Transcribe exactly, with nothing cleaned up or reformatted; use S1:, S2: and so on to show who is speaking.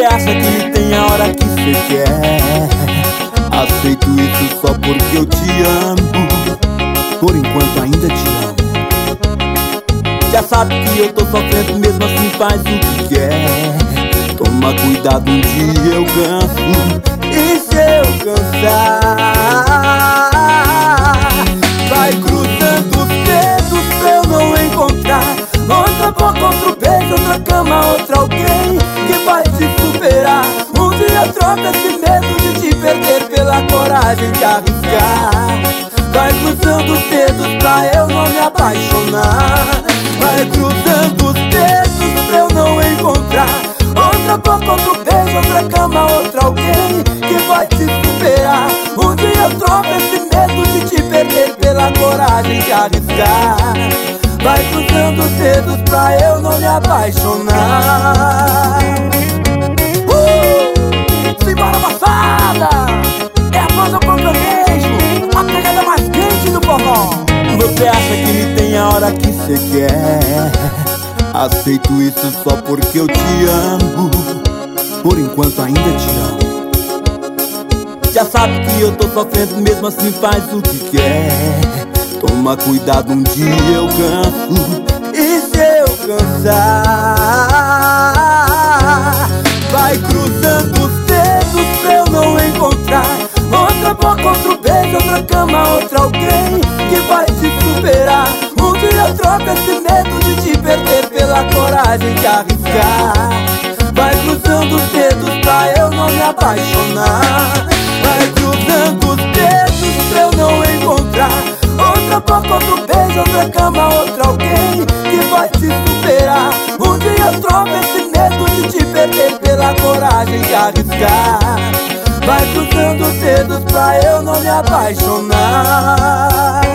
S1: acha que me tem a hora que cê quer. Aceito isso só porque eu te amo. Por enquanto ainda te amo. Já sabe que eu tô sofrendo, mesmo assim faz o que quer. Toma cuidado, um dia eu canso. E se eu cansar, vai cruzando os dedos pra eu não encontrar outra boca, outro beijo, outra cama, outra alguém que vai te superar. Um dia troca esse medo de te perder pela coragem de arriscar. Vai cruzando os dedos pra eu não me apaixonar. Vai cruzando os dedos pra eu não encontrar outra boca, outro beijo, outra cama, outra alguém que vai te superar. Um dia eu troco esse medo de te perder pela coragem de arriscar. Vai cruzando os dedos pra eu não me apaixonar. Uh! Simbora, moçada! É a voz do programejo, a pegada mais quente do forró. Você acha que me tem a hora que cê quer. Aceito isso só porque eu te amo. Por enquanto ainda te amo. Já sabe que eu tô sofrendo, mesmo assim faz o que quer. Toma cuidado, um dia eu canso. E se eu cansar, vai cruzando os dedos pra eu não encontrar outra boca, outro beijo, outra cama, outra alguém que vai te superar. Um dia eu troco esse medo de te perder pela coragem de arriscar. Vai cruzando os dedos pra eu não me apaixonar. Vai cruzando os dedos pra eu não encontrar outra boca, outro beijo, outra cama, outra alguém que vai te superar. Um dia eu troco esse medo de te perder pela coragem de arriscar. Vai cruzando os dedos pra eu não me apaixonar.